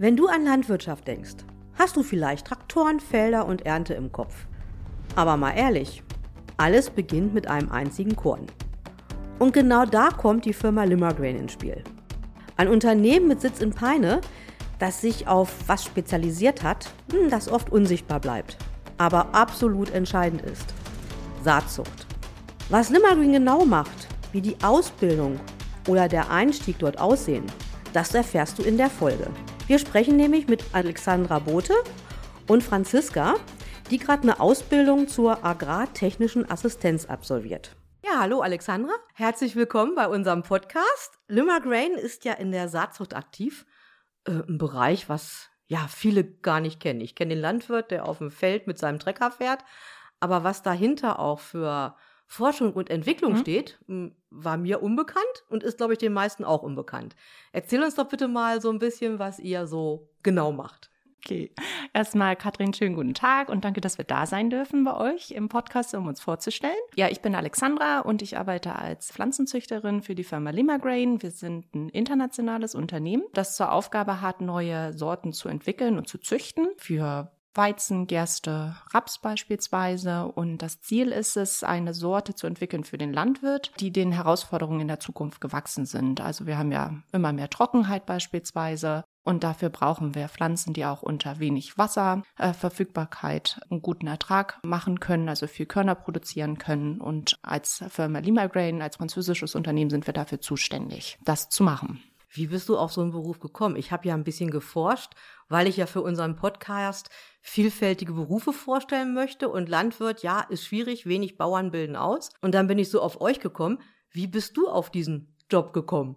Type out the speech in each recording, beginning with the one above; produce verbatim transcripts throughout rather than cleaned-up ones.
Wenn du an Landwirtschaft denkst, hast du vielleicht Traktoren, Felder und Ernte im Kopf. Aber mal ehrlich, alles beginnt mit einem einzigen Korn. Und genau da kommt die Firma Limmergrain ins Spiel. Ein Unternehmen mit Sitz in Peine, das sich auf was spezialisiert hat, das oft unsichtbar bleibt, aber absolut entscheidend ist: Saatzucht. Was Limmergrain genau macht, wie die Ausbildung oder der Einstieg dort aussehen, das erfährst du in der Folge. Wir sprechen nämlich mit Alexandra Bothe und Franziska, die gerade eine Ausbildung zur agrartechnischen Assistenz absolviert. Ja, hallo Alexandra, herzlich willkommen bei unserem Podcast. Limmergrain ist ja in der Saatzucht aktiv, äh, ein Bereich, was ja viele gar nicht kennen. Ich kenne den Landwirt, der auf dem Feld mit seinem Trecker fährt, aber was dahinter auch für Forschung und Entwicklung mhm. steht, war mir unbekannt und ist, glaube ich, den meisten auch unbekannt. Erzähl uns doch bitte mal so ein bisschen, was ihr so genau macht. Okay, erstmal Katrin, schönen guten Tag und danke, dass wir da sein dürfen bei euch im Podcast, um uns vorzustellen. Ja, ich bin Alexandra und ich arbeite als Pflanzenzüchterin für die Firma Limmergrain. Wir sind ein internationales Unternehmen, das zur Aufgabe hat, neue Sorten zu entwickeln und zu züchten für Weizen, Gerste, Raps beispielsweise. Und das Ziel ist es, eine Sorte zu entwickeln für den Landwirt, die den Herausforderungen in der Zukunft gewachsen sind. Also wir haben ja immer mehr Trockenheit beispielsweise. Und dafür brauchen wir Pflanzen, die auch unter wenig Wasserverfügbarkeit äh, einen guten Ertrag machen können, also viel Körner produzieren können. Und als Firma Limmergrain, als französisches Unternehmen, sind wir dafür zuständig, das zu machen. Wie bist du auf so einen Beruf gekommen? Ich habe ja ein bisschen geforscht, weil ich ja für unseren Podcast vielfältige Berufe vorstellen möchte. Und Landwirt, ja, ist schwierig, wenig Bauern bilden aus. Und dann bin ich so auf euch gekommen. Wie bist du auf diesen Job gekommen?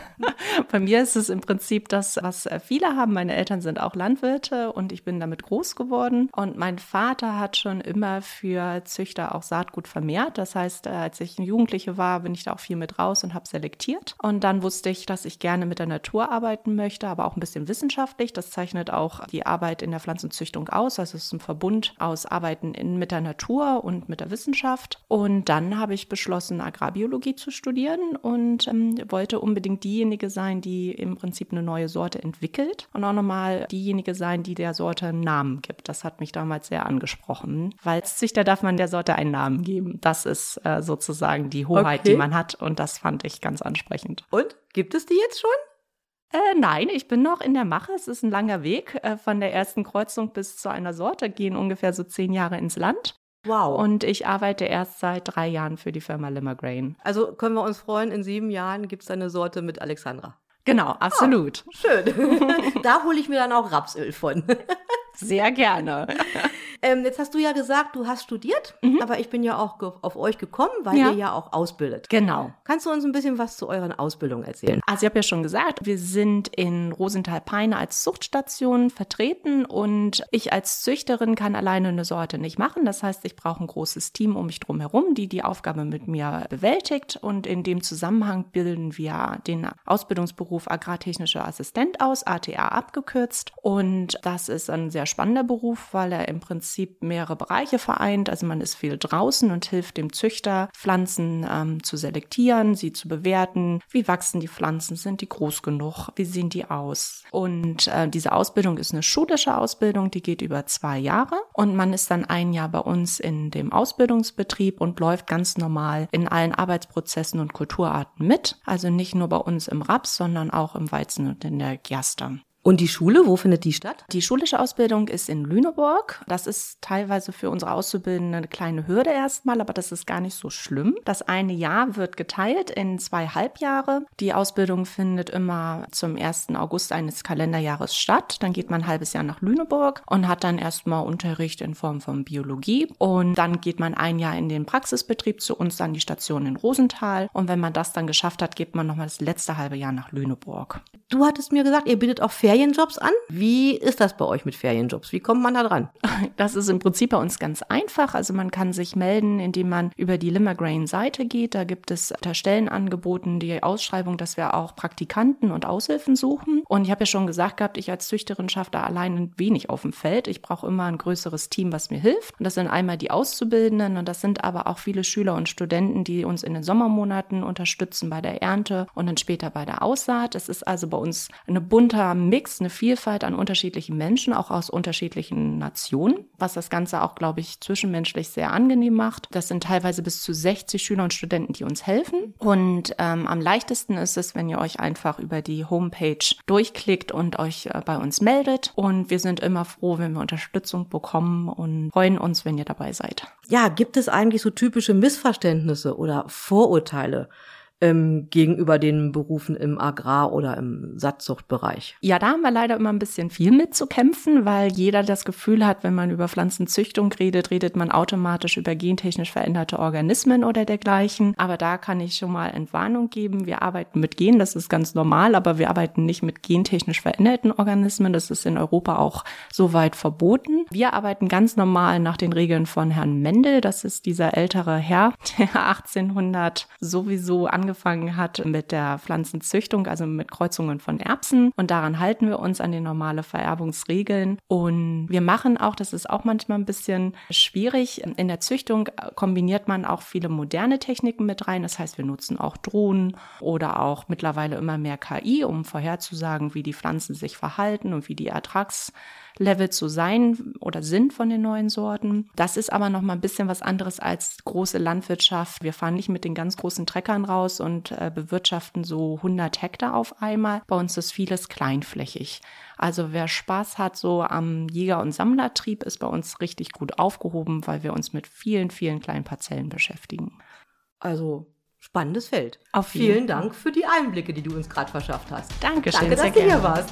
Bei mir ist es im Prinzip das, was viele haben. Meine Eltern sind auch Landwirte und ich bin damit groß geworden. Und mein Vater hat schon immer für Züchter auch Saatgut vermehrt. Das heißt, als ich eine Jugendliche war, bin ich da auch viel mit raus und habe selektiert. Und dann wusste ich, dass ich gerne mit der Natur arbeiten möchte, aber auch ein bisschen wissenschaftlich. Das zeichnet auch die Arbeit in der Pflanzenzüchtung aus. Also es ist ein Verbund aus Arbeiten in, mit der Natur und mit der Wissenschaft. Und dann habe ich beschlossen, Agrarbiologie zu studieren und ähm, wollte unbedingt diejenige sein, die im Prinzip eine neue Sorte entwickelt und auch nochmal diejenige sein, die der Sorte einen Namen gibt. Das hat mich damals sehr angesprochen, weil als Züchter darf man der Sorte einen Namen geben. Das ist äh, sozusagen die Hoheit, okay, die man hat und das fand ich ganz ansprechend. Und? Gibt es die jetzt schon? Äh, nein, ich bin noch in der Mache. Es ist ein langer Weg. Äh, von der ersten Kreuzung bis zu einer Sorte gehen ungefähr so zehn Jahre ins Land. Wow. Und ich arbeite erst seit drei Jahren für die Firma Limmergrain. Also können wir uns freuen, in sieben Jahren gibt es eine Sorte mit Alexandra. Genau, absolut. Oh, schön. Da hole ich mir dann auch Rapsöl von. Sehr gerne. Ähm, jetzt hast du ja gesagt, du hast studiert, mhm. aber ich bin ja auch ge- auf euch gekommen, weil ja. ihr ja auch ausbildet. Genau. Kannst du uns ein bisschen was zu euren Ausbildungen erzählen? Also ich habe ja schon gesagt, wir sind in Rosenthal-Peine als Zuchtstation vertreten und ich als Züchterin kann alleine eine Sorte nicht machen. Das heißt, ich brauche ein großes Team um mich drum herum, die die Aufgabe mit mir bewältigt und in dem Zusammenhang bilden wir den Ausbildungsberuf Agrartechnischer Assistent aus, A T A abgekürzt, und das ist ein sehr spannender Beruf, weil er im Prinzip mehrere Bereiche vereint. Also man ist viel draußen und hilft dem Züchter, Pflanzen ähm, zu selektieren, sie zu bewerten. Wie wachsen die Pflanzen? Sind die groß genug? Wie sehen die aus? Und äh, diese Ausbildung ist eine schulische Ausbildung, die geht über zwei Jahre. Und man ist dann ein Jahr bei uns in dem Ausbildungsbetrieb und läuft ganz normal in allen Arbeitsprozessen und Kulturarten mit. Also nicht nur bei uns im Raps, sondern auch im Weizen und in der Gerste. Und die Schule, wo findet die statt? Die schulische Ausbildung ist in Lüneburg. Das ist teilweise für unsere Auszubildenden eine kleine Hürde erstmal, aber das ist gar nicht so schlimm. Das eine Jahr wird geteilt in zwei Halbjahre. Die Ausbildung findet immer zum ersten August eines Kalenderjahres statt. Dann geht man ein halbes Jahr nach Lüneburg und hat dann erstmal Unterricht in Form von Biologie. Und dann geht man ein Jahr in den Praxisbetrieb zu uns an die Station in Rosenthal. Und wenn man das dann geschafft hat, geht man nochmal das letzte halbe Jahr nach Lüneburg. Du hattest mir gesagt, ihr bietet auch Ferienjobs an. Wie ist das bei euch mit Ferienjobs? Wie kommt man da dran? Das ist im Prinzip bei uns ganz einfach. Also man kann sich melden, indem man über die Limmergrain-Seite geht. Da gibt es unter Stellen angeboten die Ausschreibung, dass wir auch Praktikanten und Aushilfen suchen. Und ich habe ja schon gesagt gehabt, ich als Züchterin schaffe da allein wenig auf dem Feld. Ich brauche immer ein größeres Team, was mir hilft. Und das sind einmal die Auszubildenden und das sind aber auch viele Schüler und Studenten, die uns in den Sommermonaten unterstützen bei der Ernte und dann später bei der Aussaat. Es ist also bei uns ein bunter Mix Mix, eine Vielfalt an unterschiedlichen Menschen, auch aus unterschiedlichen Nationen, was das Ganze auch, glaube ich, zwischenmenschlich sehr angenehm macht. Das sind teilweise bis zu sechzig Schüler und Studenten, die uns helfen. Und ähm, am leichtesten ist es, wenn ihr euch einfach über die Homepage durchklickt und euch äh, bei uns meldet. Und wir sind immer froh, wenn wir Unterstützung bekommen und freuen uns, wenn ihr dabei seid. Ja, gibt es eigentlich so typische Missverständnisse oder Vorurteile ähm, gegenüber den Berufen im Agrar- oder im Saatzuchtbereich? Ja, da haben wir leider immer ein bisschen viel mit zu kämpfen, weil jeder das Gefühl hat, wenn man über Pflanzenzüchtung redet, redet man automatisch über gentechnisch veränderte Organismen oder dergleichen. Aber da kann ich schon mal Entwarnung geben. Wir arbeiten mit Gen, das ist ganz normal, aber wir arbeiten nicht mit gentechnisch veränderten Organismen. Das ist in Europa auch soweit verboten. Wir arbeiten ganz normal nach den Regeln von Herrn Mendel. Das ist dieser ältere Herr, der achtzehnhundert sowieso angefangen hat mit der Pflanzenzüchtung, also mit Kreuzungen von Erbsen. Und daran halten wir uns an die normale Vererbungsregeln. Und wir machen auch, das ist auch manchmal ein bisschen schwierig, in der Züchtung kombiniert man auch viele moderne Techniken mit rein. Das heißt, wir nutzen auch Drohnen oder auch mittlerweile immer mehr K I, um vorherzusagen, wie die Pflanzen sich verhalten und wie die Ertragslevel zu sein oder sind von den neuen Sorten. Das ist aber noch mal ein bisschen was anderes als große Landwirtschaft. Wir fahren nicht mit den ganz großen Treckern raus und äh, bewirtschaften so hundert Hektar auf einmal. Bei uns ist vieles kleinflächig. Also wer Spaß hat so am Jäger- und Sammlertrieb, ist bei uns richtig gut aufgehoben, weil wir uns mit vielen, vielen kleinen Parzellen beschäftigen. Also spannendes Feld. Auf jeden Vielen Dank für die Einblicke, die du uns gerade verschafft hast. Dankeschön, Danke, dass sehr du hier gerne. warst.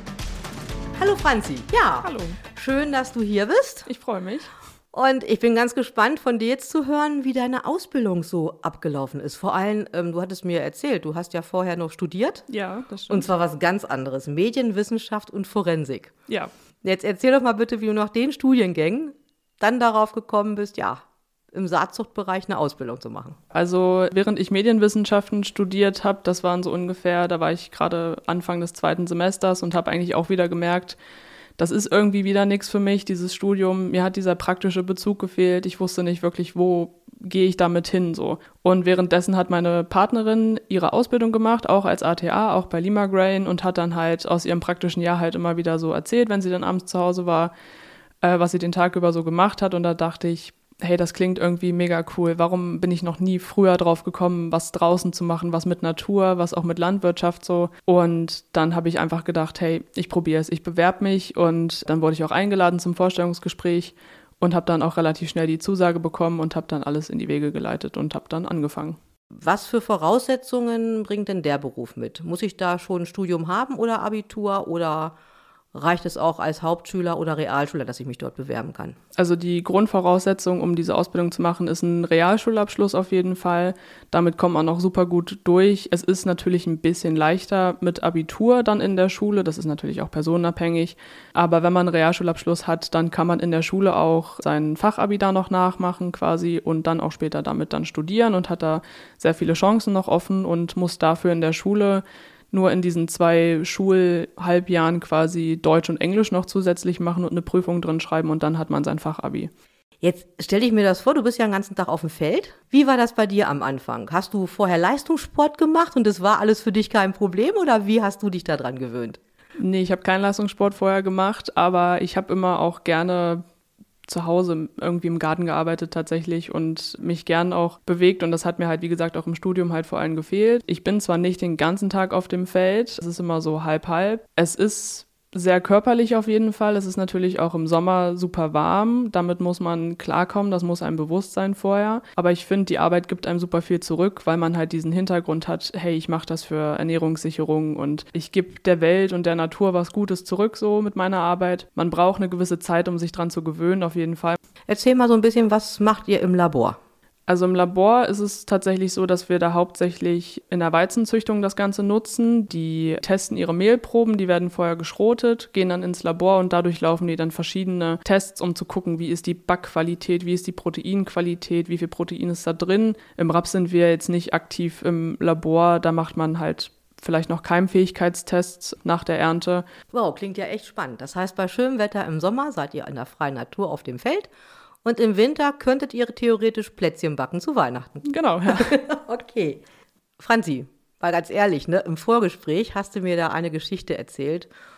Hallo Franzi. Ja, Hallo, schön, dass du hier bist. ich freue mich. Und ich bin ganz gespannt, von dir jetzt zu hören, wie deine Ausbildung so abgelaufen ist. Vor allem, ähm, du hattest mir erzählt, du hast ja vorher noch studiert. Ja, das stimmt. Und zwar was ganz anderes, Medienwissenschaft und Forensik. Ja, Jetzt erzähl doch mal bitte, wie du nach den Studiengängen dann darauf gekommen bist, ja, im Saatzuchtbereich eine Ausbildung zu machen. also während ich Medienwissenschaften studiert habe, das waren so ungefähr, da war ich gerade Anfang des zweiten Semesters und habe eigentlich auch wieder gemerkt, das ist irgendwie wieder nichts für mich, dieses Studium. Mir hat dieser praktische Bezug gefehlt. Ich wusste nicht wirklich, wo gehe ich damit hin, so. Und währenddessen hat meine Partnerin ihre Ausbildung gemacht, auch als A T A, auch bei Limagrain, und hat dann halt aus ihrem praktischen Jahr halt immer wieder so erzählt, wenn sie dann abends zu Hause war, äh, was sie den Tag über so gemacht hat. Und da dachte ich, hey, das klingt irgendwie mega cool. Warum bin ich noch nie früher drauf gekommen, was draußen zu machen, was mit Natur, was auch mit Landwirtschaft so. Und dann habe ich einfach gedacht, hey, ich probiere es, ich bewerbe mich. Und dann wurde ich auch eingeladen zum Vorstellungsgespräch und habe dann auch relativ schnell die Zusage bekommen und habe dann alles in die Wege geleitet und habe dann angefangen. Was für Voraussetzungen bringt denn der Beruf mit? Muss ich da schon ein Studium haben oder Abitur oder reicht es auch als Hauptschüler oder Realschüler, dass ich mich dort bewerben kann? Also die Grundvoraussetzung, um diese Ausbildung zu machen, ist ein Realschulabschluss auf jeden Fall. Damit kommt man auch super gut durch. Es ist natürlich ein bisschen leichter mit Abitur dann in der Schule. Das ist natürlich auch personenabhängig. Aber wenn man einen Realschulabschluss hat, dann kann man in der Schule auch sein Fachabi da noch nachmachen quasi und dann auch später damit dann studieren und hat da sehr viele Chancen noch offen und muss dafür in der Schule nur in diesen zwei Schulhalbjahren quasi Deutsch und Englisch noch zusätzlich machen und eine Prüfung drin schreiben und dann hat man sein Fachabi. Jetzt stelle ich mir das vor, du bist ja den ganzen Tag auf dem Feld. Wie war das bei dir am Anfang? Hast du vorher Leistungssport gemacht und das war alles für dich kein Problem oder wie hast du dich daran gewöhnt? Nee, ich habe keinen Leistungssport vorher gemacht, aber ich habe immer auch gerne zu Hause irgendwie im Garten gearbeitet tatsächlich und mich gern auch bewegt und das hat mir halt, wie gesagt, auch im Studium halt vor allem gefehlt. Ich bin zwar nicht den ganzen Tag auf dem Feld, es ist immer so halb-halb. Es ist sehr körperlich auf jeden Fall. Es ist natürlich auch im Sommer super warm. Damit muss man klarkommen, das muss einem bewusst sein vorher. Aber ich finde, die Arbeit gibt einem super viel zurück, weil man halt diesen Hintergrund hat, hey, ich mache das für Ernährungssicherung und ich gebe der Welt und der Natur was Gutes zurück so mit meiner Arbeit. Man braucht eine gewisse Zeit, um sich dran zu gewöhnen, auf jeden Fall. Erzähl mal so ein bisschen, was macht ihr im Labor? Also im Labor ist es tatsächlich so, dass wir da hauptsächlich in der Weizenzüchtung das Ganze nutzen. Die testen ihre Mehlproben, die werden vorher geschrotet, gehen dann ins Labor und dadurch laufen die dann verschiedene Tests, um zu gucken, wie ist die Backqualität, wie ist die Proteinqualität, wie viel Protein ist da drin. Im Raps sind wir jetzt nicht aktiv im Labor, da macht man halt vielleicht noch Keimfähigkeitstests nach der Ernte. Wow, klingt ja echt spannend. Das heißt, bei schönem Wetter im Sommer seid ihr in der freien Natur auf dem Feld. Und im Winter könntet ihr theoretisch Plätzchen backen zu Weihnachten. Genau, ja. Okay. Franzi, mal ganz ehrlich, ne, im Vorgespräch hast du mir da eine Geschichte erzählt,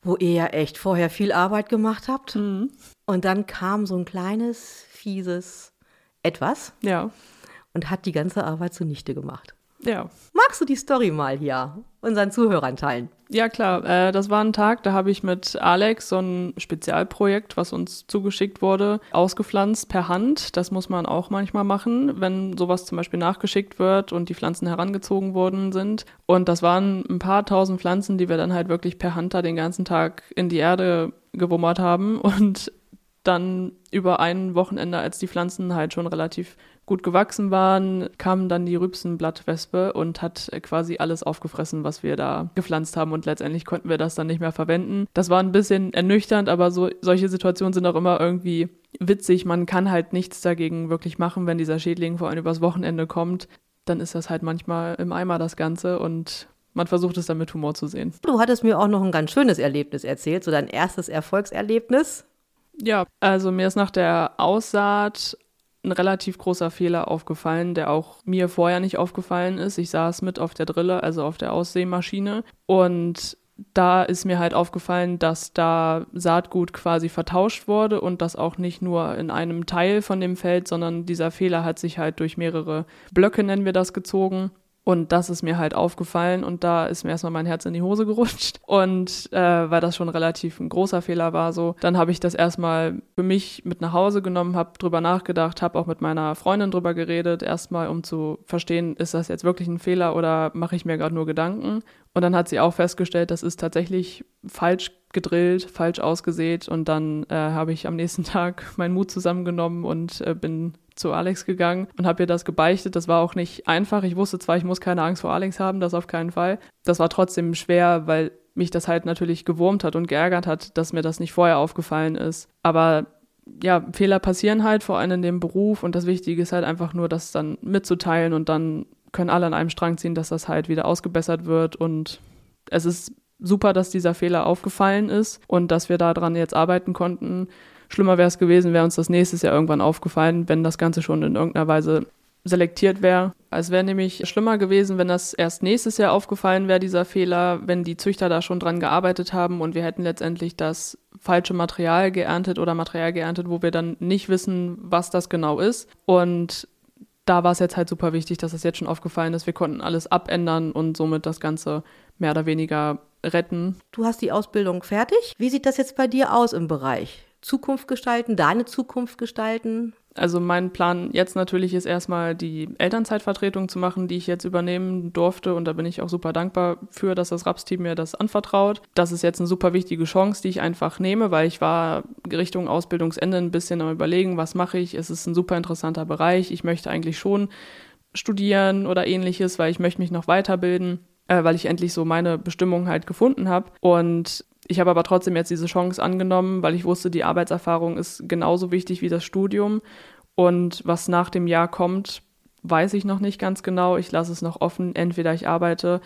wo ihr ja echt vorher viel Arbeit gemacht habt. Mhm. Und dann kam so ein kleines, fieses Etwas Ja, und hat die ganze Arbeit zunichte gemacht. ja. Magst du die Story mal hier unseren Zuhörern teilen? Ja, klar. Äh, das war ein Tag, da habe ich mit Alex so ein Spezialprojekt, was uns zugeschickt wurde, ausgepflanzt per Hand. Das muss man auch manchmal machen, wenn sowas zum Beispiel nachgeschickt wird und die Pflanzen herangezogen worden sind. Und das waren ein paar tausend Pflanzen, die wir dann halt wirklich per Hand da den ganzen Tag in die Erde gewummert haben. Und dann über ein Wochenende, als die Pflanzen halt schon relativ gut gewachsen waren, kam dann die Rübsenblattwespe und hat quasi alles aufgefressen, was wir da gepflanzt haben, und letztendlich konnten wir das dann nicht mehr verwenden. Das war ein bisschen ernüchternd, aber so, solche Situationen sind auch immer irgendwie witzig. Man kann halt nichts dagegen wirklich machen, wenn dieser Schädling vor allem übers Wochenende kommt. Dann ist das halt manchmal im Eimer, das Ganze, und man versucht es dann mit Humor zu sehen. Du hattest mir auch noch ein ganz schönes Erlebnis erzählt, so dein erstes Erfolgserlebnis. Ja, also mir ist nach der Aussaat ein relativ großer Fehler aufgefallen, der auch mir vorher nicht aufgefallen ist. Ich saß mit auf der Drille, also auf der Aussämaschine, und da ist mir halt aufgefallen, dass da Saatgut quasi vertauscht wurde und das auch nicht nur in einem Teil von dem Feld, sondern dieser Fehler hat sich halt durch mehrere Blöcke, nennen wir das, gezogen. Und das ist mir halt aufgefallen, und da ist mir erstmal mein Herz in die Hose gerutscht. Und äh, weil das schon relativ ein großer Fehler war, so, dann habe ich das erstmal für mich mit nach Hause genommen, habe drüber nachgedacht, habe auch mit meiner Freundin drüber geredet, erstmal um zu verstehen, ist das jetzt wirklich ein Fehler oder mache ich mir gerade nur Gedanken? Und dann hat sie auch festgestellt, das ist tatsächlich falsch gedrillt, falsch ausgesät, und dann äh, habe ich am nächsten Tag meinen Mut zusammengenommen und äh, bin zu Alex gegangen und habe ihr das gebeichtet. Das war auch nicht einfach. Ich wusste zwar, ich muss keine Angst vor Alex haben, das auf keinen Fall. Das war trotzdem schwer, weil mich das halt natürlich gewurmt hat und geärgert hat, dass mir das nicht vorher aufgefallen ist. Aber ja, Fehler passieren halt, vor allem in dem Beruf, und das Wichtige ist halt einfach nur, das dann mitzuteilen, und dann können alle an einem Strang ziehen, dass das halt wieder ausgebessert wird, und es ist super, dass dieser Fehler aufgefallen ist und dass wir daran jetzt arbeiten konnten. Schlimmer wäre es gewesen, wäre uns das nächstes Jahr irgendwann aufgefallen, wenn das Ganze schon in irgendeiner Weise selektiert wäre. Es wäre nämlich schlimmer gewesen, wenn das erst nächstes Jahr aufgefallen wäre, dieser Fehler, wenn die Züchter da schon dran gearbeitet haben und wir hätten letztendlich das falsche Material geerntet oder Material geerntet, wo wir dann nicht wissen, was das genau ist. Und da war es jetzt halt super wichtig, dass das jetzt schon aufgefallen ist. Wir konnten alles abändern und somit das Ganze mehr oder weniger retten. Du hast die Ausbildung fertig. Wie sieht das jetzt bei dir aus im Bereich Zukunft gestalten, deine Zukunft gestalten? Also mein Plan jetzt natürlich ist erstmal die Elternzeitvertretung zu machen, die ich jetzt übernehmen durfte, und da bin ich auch super dankbar für, dass das Raps-Team mir das anvertraut. Das ist jetzt eine super wichtige Chance, die ich einfach nehme, weil ich war Richtung Ausbildungsende ein bisschen am Überlegen, was mache ich. Es ist ein super interessanter Bereich. Ich möchte eigentlich schon studieren oder ähnliches, weil ich möchte mich noch weiterbilden, äh, weil ich endlich so meine Bestimmung halt gefunden habe. Und ich habe aber trotzdem jetzt diese Chance angenommen, weil ich wusste, die Arbeitserfahrung ist genauso wichtig wie das Studium. Und was nach dem Jahr kommt, weiß ich noch nicht ganz genau. Ich lasse es noch offen. Entweder ich arbeite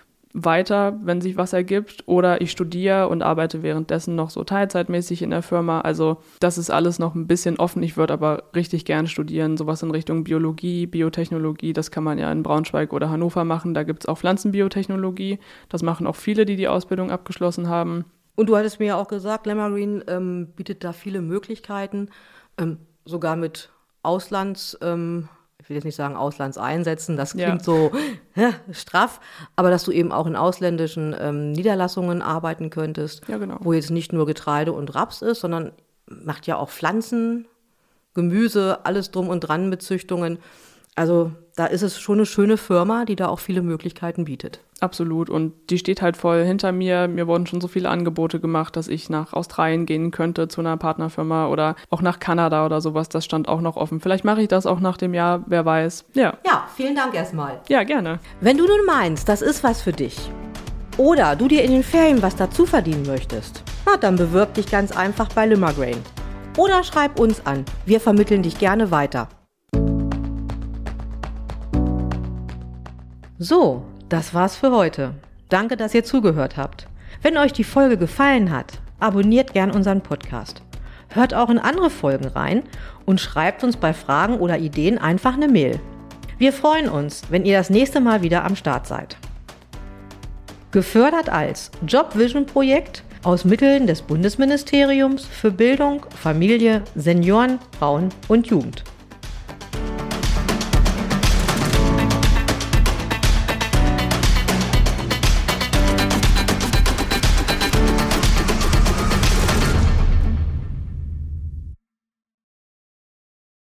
weiter, wenn sich was ergibt, oder ich studiere und arbeite währenddessen noch so teilzeitmäßig in der Firma. Also das ist alles noch ein bisschen offen. Ich würde aber richtig gerne studieren, sowas in Richtung Biologie, Biotechnologie. Das kann man ja in Braunschweig oder Hannover machen. Da gibt es auch Pflanzenbiotechnologie. Das machen auch viele, die die Ausbildung abgeschlossen haben. Und du hattest mir ja auch gesagt, Lemmergreen ähm, bietet da viele Möglichkeiten, ähm, sogar mit Auslands, ähm, ich will jetzt nicht sagen Auslandseinsätzen, das klingt ja so ja, straff, aber dass du eben auch in ausländischen ähm, Niederlassungen arbeiten könntest, ja, genau, wo jetzt nicht nur Getreide und Raps ist, sondern macht ja auch Pflanzen, Gemüse, alles drum und dran mit Züchtungen. Also da ist es schon eine schöne Firma, die da auch viele Möglichkeiten bietet. Absolut, und die steht halt voll hinter mir. Mir wurden schon so viele Angebote gemacht, dass ich nach Australien gehen könnte zu einer Partnerfirma oder auch nach Kanada oder sowas. Das stand auch noch offen. Vielleicht mache ich das auch nach dem Jahr, wer weiß. Ja, ja, vielen Dank erstmal. Ja, gerne. Wenn du nun meinst, das ist was für dich oder du dir in den Ferien was dazu verdienen möchtest, na, dann bewirb dich ganz einfach bei Limmergrain. Oder schreib uns an. Wir vermitteln dich gerne weiter. So, das war's für heute. Danke, dass ihr zugehört habt. Wenn euch die Folge gefallen hat, abonniert gern unseren Podcast. Hört auch in andere Folgen rein und schreibt uns bei Fragen oder Ideen einfach eine Mail. Wir freuen uns, wenn ihr das nächste Mal wieder am Start seid. Gefördert als Jobvision-Projekt aus Mitteln des Bundesministeriums für Bildung, Familie, Senioren, Frauen und Jugend.